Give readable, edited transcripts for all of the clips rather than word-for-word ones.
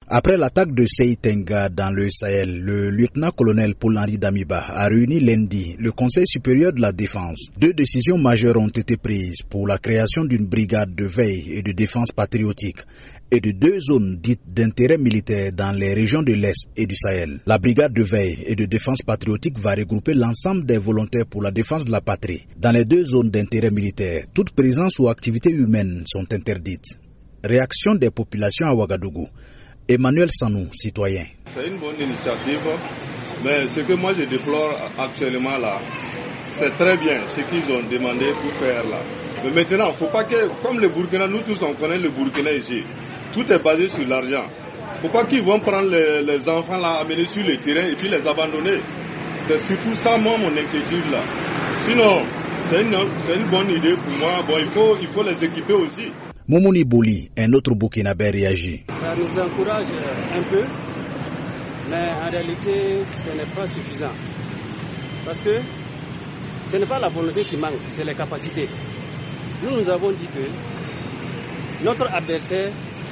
Après l'attaque de Seitenga dans le Sahel, le lieutenant-colonel Paul-Henri Damiba a réuni lundi le Conseil supérieur de la défense. 2 décisions majeures ont été prises pour la création d'une brigade de veille et de défense patriotique et de 2 zones dites d'intérêt militaire dans les régions de l'Est et du Sahel. La brigade de veille et de défense patriotique va regrouper l'ensemble des volontaires pour la défense de la patrie. Dans les 2 zones d'intérêt militaire, toute présence ou activité humaine sont interdites. Réaction des populations à Ouagadougou. Emmanuel Sanou, citoyen. C'est une bonne initiative, mais ce que moi je déplore actuellement là, c'est très bien ce qu'ils ont demandé pour faire là. Mais maintenant, il ne faut pas que, comme le Burkina, nous tous on connaît le Burkina ici, tout est basé sur l'argent. Il ne faut pas qu'ils vont prendre les enfants là, amener sur le terrain et puis les abandonner. C'est surtout ça, moi, mon inquiétude là. Sinon, c'est une bonne idée pour moi. Bon, il faut les équiper aussi. Moumouni Bouli, un autre Burkinabé, réagit. Ça nous encourage un peu, mais en réalité, ce n'est pas suffisant. Parce que ce n'est pas la volonté qui manque, c'est les capacités. Nous avons dit que notre adversaire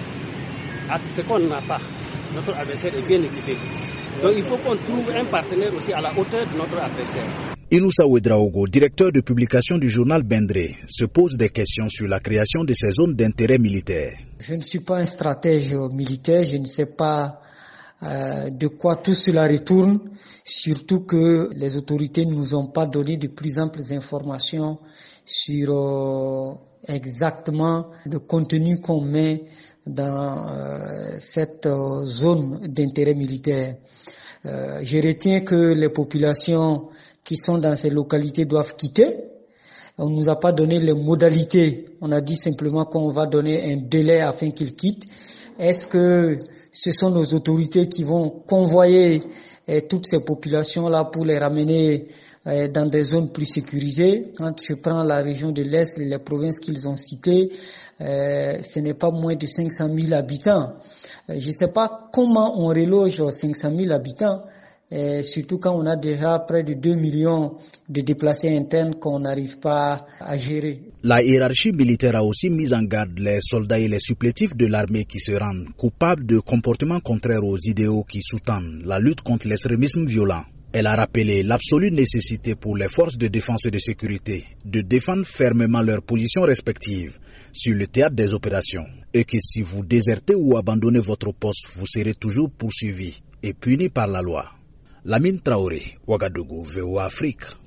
a ce qu'on n'a pas. Notre adversaire est bien équipé. Donc il faut qu'on trouve un partenaire aussi à la hauteur de notre adversaire. Inoussa Ouedraogo, directeur de publication du journal Bendré, se pose des questions sur la création de ces zones d'intérêt militaire. Je ne suis pas un stratège militaire, je ne sais pas de quoi tout cela retourne, surtout que les autorités ne nous ont pas donné de plus amples informations sur exactement le contenu qu'on met dans cette zone d'intérêt militaire. Je retiens que les populations qui sont dans ces localités doivent quitter. On ne nous a pas donné les modalités. On a dit simplement qu'on va donner un délai afin qu'ils quittent. Est-ce que ce sont nos autorités qui vont convoyer toutes ces populations-là pour les ramener dans des zones plus sécurisées? Quand je prends la région de l'Est, les provinces qu'ils ont citées, ce n'est pas moins de 500 000 habitants. Je ne sais pas comment on reloge 500 000 habitants, surtout quand on a déjà près de 2 millions de déplacés internes qu'on n'arrive pas à gérer. La hiérarchie militaire a aussi mis en garde les soldats et les supplétifs de l'armée qui se rendent coupables de comportements contraires aux idéaux qui sous-tendent la lutte contre l'extrémisme violent. Elle a rappelé l'absolue nécessité pour les forces de défense et de sécurité de défendre fermement leurs positions respectives sur le théâtre des opérations et que si vous désertez ou abandonnez votre poste, vous serez toujours poursuivi et puni par la loi. Lamine Traoré, Ouagadougou, VOA Afrique.